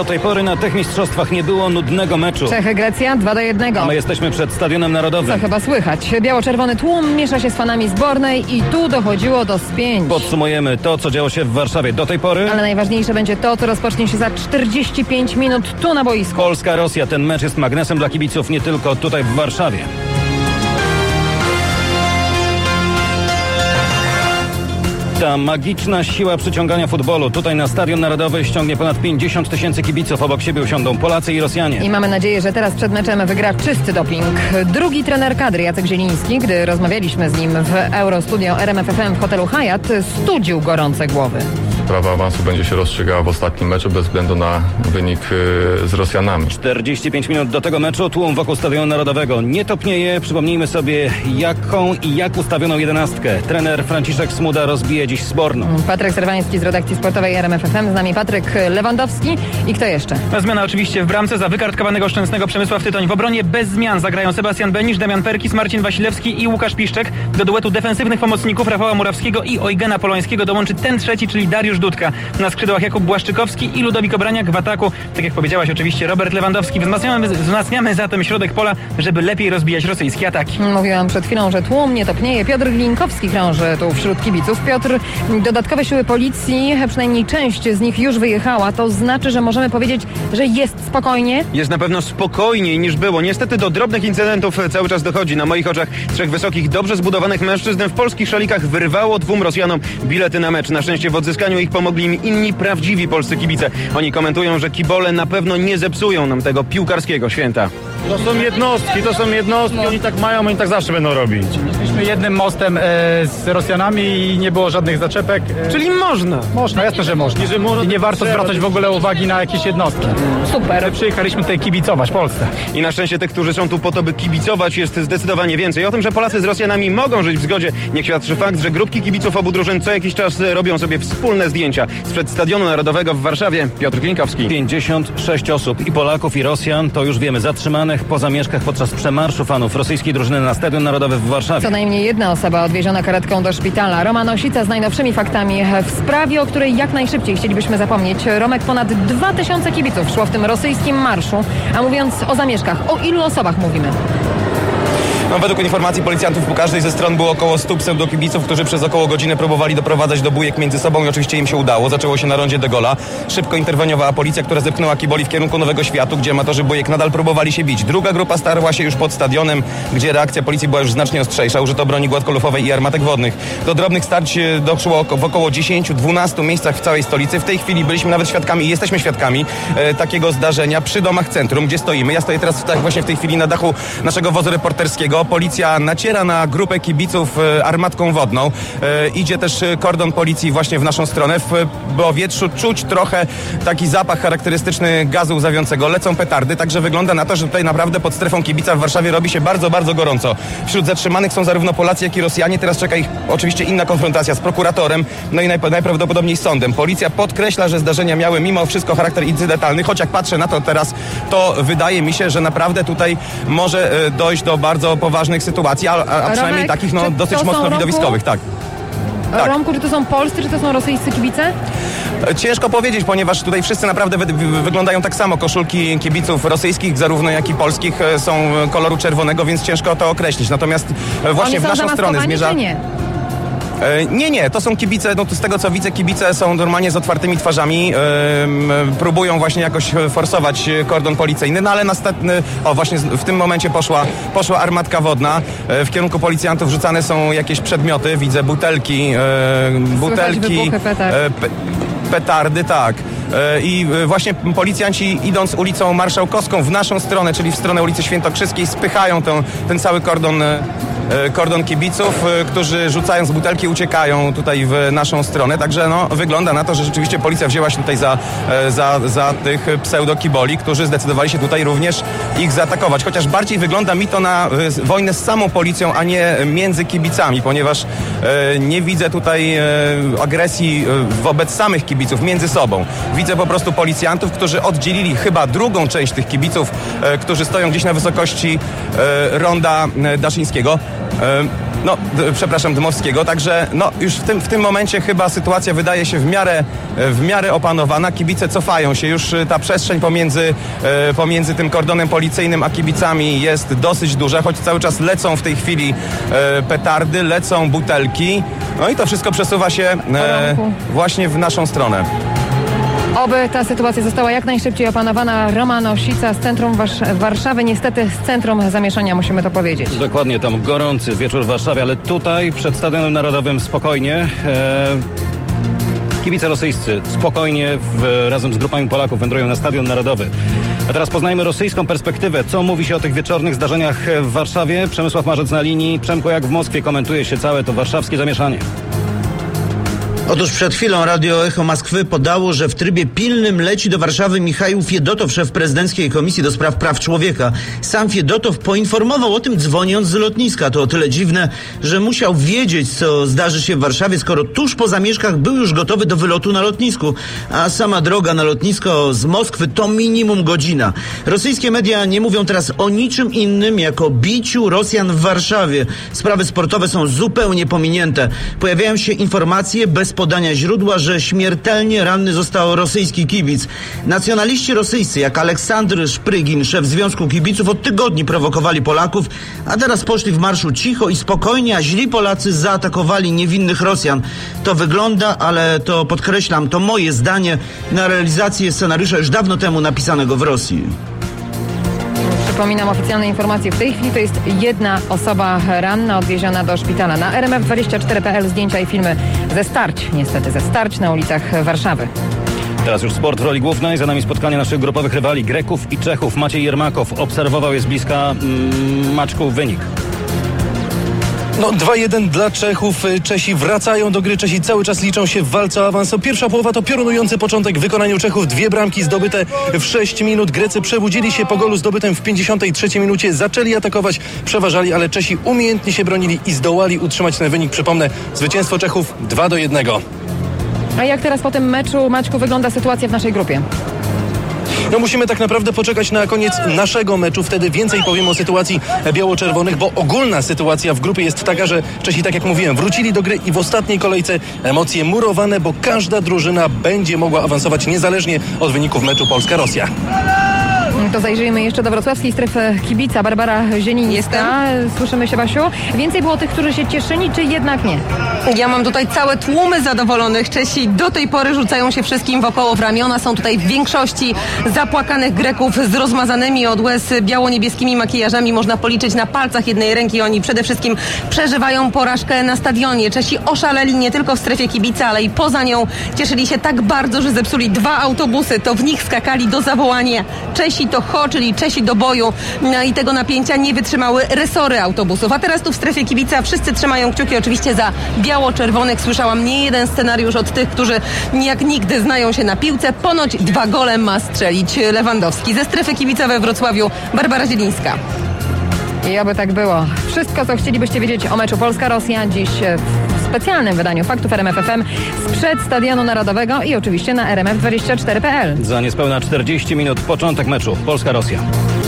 Do tej pory na tych mistrzostwach nie było nudnego meczu. Czechy-Grecja 2-1. A my jesteśmy przed Stadionem Narodowym. Co chyba słychać. Biało-czerwony tłum miesza się z fanami zbornej i tu dochodziło do spięć. Podsumujemy to, co działo się w Warszawie do tej pory. Ale najważniejsze będzie to, co rozpocznie się za 45 minut tu na boisku. Polska-Rosja. Ten mecz jest magnesem dla kibiców nie tylko tutaj w Warszawie. Ta magiczna siła przyciągania futbolu. Tutaj na Stadion Narodowy ściągnie ponad 50 000 kibiców. Obok siebie usiądą Polacy i Rosjanie. I mamy nadzieję, że teraz przed meczem wygra czysty doping. Drugi trener kadry, Jacek Zieliński, gdy rozmawialiśmy z nim w Eurostudio RMF FM w hotelu Hyatt, studził gorące głowy. Sprawa awansu będzie się rozstrzygała w ostatnim meczu bez względu na wynik z Rosjanami. 45 minut do tego meczu, tłum wokół Stadionu Narodowego nie topnieje. Przypomnijmy sobie, jaką i jak ustawioną 11. Trener Franciszek Smuda rozbije dziś zborną. Patryk Serwański z redakcji sportowej RMF FM, z nami Patryk Lewandowski i kto jeszcze? Zmiana oczywiście w bramce za wykartkowanego Szczęsnego Przemysław Tytoń. W obronie bez zmian zagrają Sebastian Benisz, Damian Perkis, Marcin Wasilewski i Łukasz Piszczek. Do duetu defensywnych pomocników Rafała Murawskiego i Eugena Polońskiego dołączy ten trzeci, czyli Dariusz Dudka. Na skrzydłach Jakub Błaszczykowski i Ludowik Obraniak, w ataku, tak jak powiedziałaś oczywiście, Robert Lewandowski. Wzmacniamy zatem środek pola, żeby lepiej rozbijać rosyjskie ataki. Mówiłam przed chwilą, że tłum nie topnieje. Piotr Glinkowski krąży tu wśród kibiców. Piotr, dodatkowe siły policji, przynajmniej część z nich już wyjechała. To znaczy, że możemy powiedzieć, że jest spokojnie? Jest na pewno spokojniej niż było. Niestety do drobnych incydentów cały czas dochodzi. Na moich oczach 3 wysokich, dobrze zbudowanych mężczyzn w polskich szalikach wyrwało 2 Rosjanom bilety na mecz. Na szczęście w odzyskaniu ich pomogli im inni prawdziwi polscy kibice. Oni komentują, że kibole na pewno nie zepsują nam tego piłkarskiego święta. To są jednostki, oni tak mają, oni tak zawsze będą robić. Szliśmy jednym mostem z Rosjanami i nie było żadnych zaczepek. Czyli można. Można, jasne, że można. I nie warto zwracać w ogóle uwagi na jakieś jednostki. Super. My przyjechaliśmy tutaj kibicować Polsce. I na szczęście tych, którzy są tu po to, by kibicować, jest zdecydowanie więcej. O tym, że Polacy z Rosjanami mogą żyć w zgodzie, niech świadczy fakt, że grupki kibiców obu drużyn co jakiś czas robią sobie wspólne zdjęcia. Sprzed Stadionu Narodowego w Warszawie Piotr Glinkowski. 56 osób i Polaków i Rosjan, to już wiemy, zatrzymanych po zamieszkach podczas przemarszu fanów rosyjskiej drużyny na Stadion Narodowy w Warszawie. Co najmniej jedna osoba odwieziona karetką do szpitala. Roman Osica z najnowszymi faktami w sprawie, o której jak najszybciej chcielibyśmy zapomnieć. Romek, ponad 2000 kibiców szło w tym rosyjskim marszu. A mówiąc o zamieszkach, o ilu osobach mówimy? No, według informacji policjantów po każdej ze stron było około 100 pseudokibiców, którzy przez około godzinę próbowali doprowadzać do bójek między sobą i oczywiście im się udało. Zaczęło się na rondzie de Gaulle'a. Szybko interweniowała policja, która zepchnęła kiboli w kierunku Nowego Światu, gdzie amatorzy bójek nadal próbowali się bić. Druga grupa starła się już pod stadionem, gdzie reakcja policji była już znacznie ostrzejsza. Użyto broni gładkolufowej i armatek wodnych. Do drobnych starć doszło w około 10-12 miejscach w całej stolicy. W tej chwili byliśmy nawet świadkami i jesteśmy świadkami takiego zdarzenia przy domach centrum, gdzie stoimy. Ja stoję teraz właśnie w tej chwili na dachu naszego wozu reporterskiego. Policja naciera na grupę kibiców armatką wodną. Idzie też kordon policji właśnie w naszą stronę. W powietrzu czuć trochę taki zapach charakterystyczny gazu łzawiącego. Lecą petardy, także wygląda na to, że tutaj naprawdę pod strefą kibica w Warszawie robi się bardzo, bardzo gorąco. Wśród zatrzymanych są zarówno Polacy, jak i Rosjanie. Teraz czeka ich oczywiście inna konfrontacja z prokuratorem, no i najprawdopodobniej z sądem. Policja podkreśla, że zdarzenia miały mimo wszystko charakter incydentalny, choć jak patrzę na to teraz, to wydaje mi się, że naprawdę tutaj może dojść do bardzo poważnych sytuacji, a przynajmniej takich dosyć mocno widowiskowych. Tak. Romku, czy to są polscy, czy to są rosyjscy kibice? Ciężko powiedzieć, ponieważ tutaj wszyscy naprawdę wyglądają tak samo. Koszulki kibiców rosyjskich, zarówno jak i polskich, są koloru czerwonego, więc ciężko to określić. Natomiast właśnie w naszą stronę zmierza... Czy nie? Nie, to są kibice, no z tego co widzę, kibice są normalnie z otwartymi twarzami, próbują właśnie jakoś forsować kordon policyjny, no ale właśnie w tym momencie poszła armatka wodna, w kierunku policjantów rzucane są jakieś przedmioty, widzę butelki, petardy, tak. I właśnie policjanci, idąc ulicą Marszałkowską w naszą stronę, czyli w stronę ulicy Świętokrzyskiej, spychają ten cały kordon kibiców, którzy rzucając butelki uciekają tutaj w naszą stronę. Także wygląda na to, że rzeczywiście policja wzięła się tutaj za tych pseudokiboli, którzy zdecydowali się tutaj również ich zaatakować. Chociaż bardziej wygląda mi to na wojnę z samą policją, a nie między kibicami, ponieważ nie widzę tutaj agresji wobec samych kibiców między sobą. Widzę po prostu policjantów, którzy oddzielili chyba drugą część tych kibiców, którzy stoją gdzieś na wysokości ronda Daszyńskiego. Dmowskiego, także już w tym momencie chyba sytuacja wydaje się w miarę opanowana. Kibice cofają się, już ta przestrzeń pomiędzy tym kordonem policyjnym a kibicami jest dosyć duża, choć cały czas lecą w tej chwili petardy, lecą butelki, i to wszystko przesuwa się właśnie w naszą stronę. Oby ta sytuacja została jak najszybciej opanowana. Roman Osica z centrum Warszawy, niestety z centrum zamieszania, musimy to powiedzieć. Dokładnie, tam gorący wieczór w Warszawie, ale tutaj przed Stadionem Narodowym spokojnie. Kibice rosyjscy spokojnie razem z grupami Polaków wędrują na Stadion Narodowy. A teraz poznajmy rosyjską perspektywę. Co mówi się o tych wieczornych zdarzeniach w Warszawie? Przemysław Marzec na linii. Przemku, jak w Moskwie komentuje się całe to warszawskie zamieszanie? Otóż przed chwilą Radio Echo Moskwy podało, że w trybie pilnym leci do Warszawy Michaił Fiedotow, szef prezydenckiej Komisji do Spraw Praw Człowieka. Sam Fiedotow poinformował o tym, dzwoniąc z lotniska. To o tyle dziwne, że musiał wiedzieć, co zdarzy się w Warszawie, skoro tuż po zamieszkach był już gotowy do wylotu na lotnisku. A sama droga na lotnisko z Moskwy to minimum godzina. Rosyjskie media nie mówią teraz o niczym innym, jak o biciu Rosjan w Warszawie. Sprawy sportowe są zupełnie pominięte. Pojawiają się informacje bez podania źródła, że śmiertelnie ranny został rosyjski kibic. Nacjonaliści rosyjscy, jak Aleksandr Szprygin, szef Związku Kibiców, od tygodni prowokowali Polaków, a teraz poszli w marszu cicho i spokojnie, a źli Polacy zaatakowali niewinnych Rosjan. To wygląda, ale to podkreślam, to moje zdanie, na realizację scenariusza już dawno temu napisanego w Rosji. Przypominam oficjalne informacje. W tej chwili to jest jedna osoba ranna, odwieziona do szpitala. Na RMF24.pl zdjęcia i filmy ze starć na ulicach Warszawy. Teraz już sport w roli głównej. Za nami spotkanie naszych grupowych rywali Greków i Czechów. Maciej Jermakow obserwował je z bliska. Maćku, wynik. 2-1 dla Czechów. Czesi wracają do gry. Czesi cały czas liczą się w walce o awans. Pierwsza połowa to piorunujący początek w wykonaniu Czechów. 2 bramki zdobyte w 6 minut. Grecy przebudzili się po golu zdobytym w 53 minucie. Zaczęli atakować, przeważali, ale Czesi umiejętnie się bronili i zdołali utrzymać ten wynik. Przypomnę, zwycięstwo Czechów 2-1. A jak teraz po tym meczu, Maćku, wygląda sytuacja w naszej grupie? Musimy tak naprawdę poczekać na koniec naszego meczu. Wtedy więcej powiemy o sytuacji biało-czerwonych, bo ogólna sytuacja w grupie jest taka, że Czesi, tak jak mówiłem, wrócili do gry i w ostatniej kolejce emocje murowane, bo każda drużyna będzie mogła awansować niezależnie od wyników meczu Polska-Rosja. To zajrzyjmy jeszcze do wrocławskiej strefy kibica. Barbara Zielińska. Słyszymy się, Basiu? Więcej było tych, którzy się cieszyli, czy jednak nie? Ja mam tutaj całe tłumy zadowolonych. Czesi do tej pory rzucają się wszystkim wokoło w ramiona. Są tutaj w większości zapłakanych Greków z rozmazanymi od łez biało-niebieskimi makijażami. Można policzyć na palcach jednej ręki. Oni przede wszystkim przeżywają porażkę na stadionie. Czesi oszaleli nie tylko w strefie kibica, ale i poza nią. Cieszyli się tak bardzo, że zepsuli 2 autobusy. To w nich skakali do zawołania Czesi to ho, czyli Czesi do boju. I tego napięcia nie wytrzymały resory autobusów. A teraz tu w strefie kibica wszyscy trzymają kciuki oczywiście za biało-czerwonych. Słyszałam nie jeden scenariusz od tych, którzy jak nigdy znają się na piłce. Ponoć 2 gole ma strzelić Lewandowski. Ze strefy kibica we Wrocławiu Barbara Zielińska. I oby tak było. Wszystko, co chcielibyście wiedzieć o meczu Polska-Rosja, dziś w specjalnym wydaniu Faktów RMF FM sprzed Stadionu Narodowego i oczywiście na RMF24.pl. Za niespełna 40 minut początek meczu Polska-Rosja.